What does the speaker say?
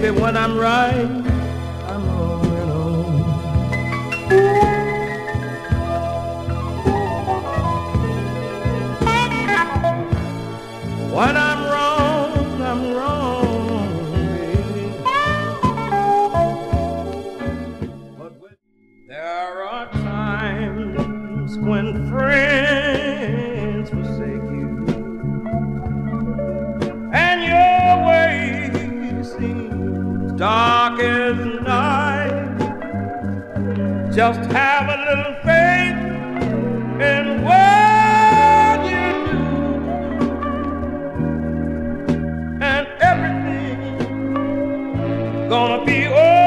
baby, when I'm right, I'm all alone. When I'm wrong, baby. But there are times when friends forsake you, and your way seems dark as night. Just have a little faith in what you do, and everything's gonna be alright.